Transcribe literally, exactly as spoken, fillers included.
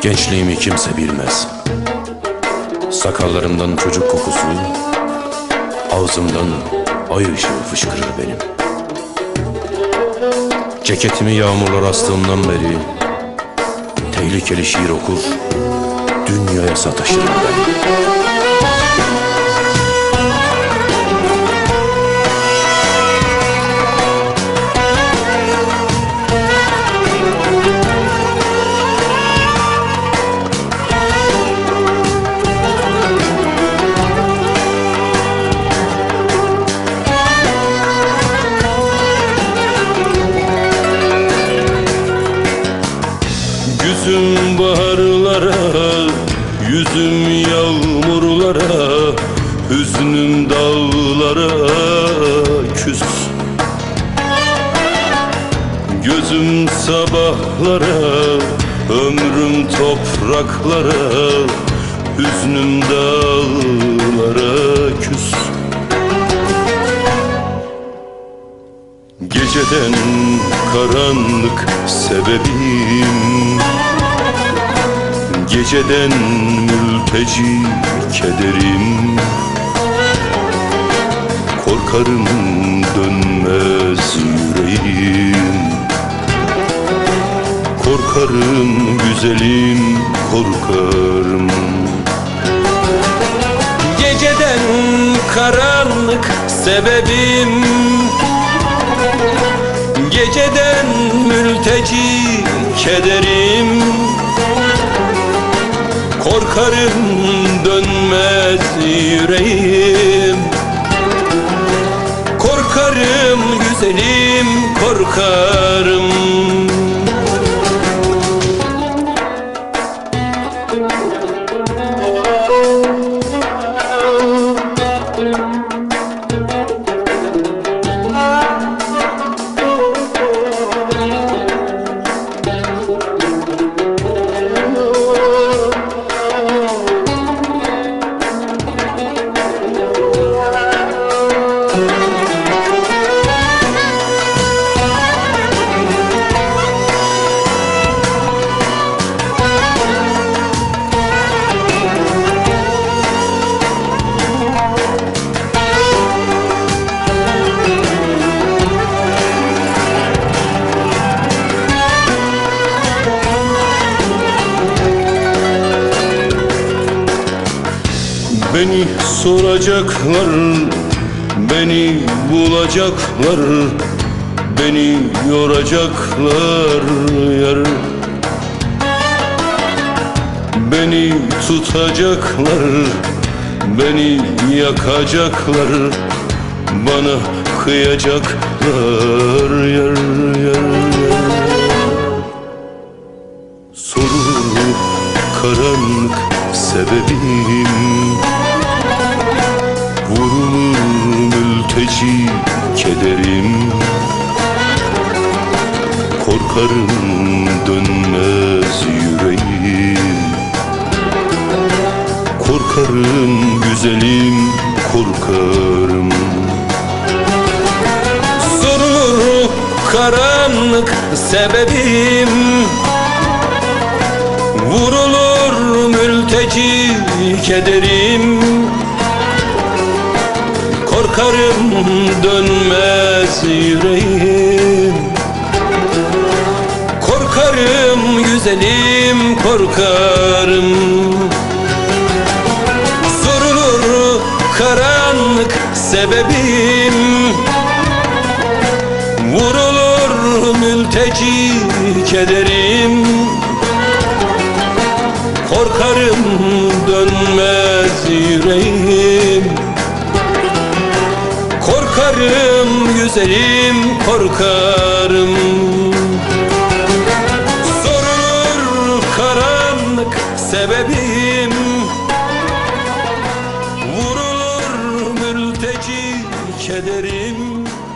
Gençliğimi kimse bilmez. Sakallarımdan çocuk kokusu, ağzımdan ay ışığı fışkırır benim. Ceketimi yağmurlar astığımdan beri tehlikeli şiir okur, dünyaya sataşırım ben. Yüzüm baharlara, yüzüm yağmurlara, hüznüm dağlara küs. Gözüm sabahlara, ömrüm topraklara, hüznüm dağlara küs. Geceden karanlık sebebim, geceden mülteci kederim. Korkarım dönmez yüreğim, korkarım güzelim, korkarım. Geceden karanlık sebebim, geceden mülteci kederim. Korkarım dönmez yüreğim, korkarım güzelim, korkarım. Beni soracaklar, beni bulacaklar, beni yoracaklar yar. Beni tutacaklar, beni yakacaklar, bana kıyacaklar yar yar yar. Sorur karanlık sebebim, vurulur mülteci kederim. Korkarım dönmez yüreğim, korkarım güzelim, korkarım. Sorulur karanlık sebebim, vurulur mülteci kederim. Korkarım dönmez yüreğim, korkarım güzelim, korkarım. Sorulur karanlık sebebim, vurulur mülteci kederim. Korkarım dönmez yüreğim, korkarım güzelim, korkarım. Sorulur karanlık sebebim, vurulur mülteci kederim.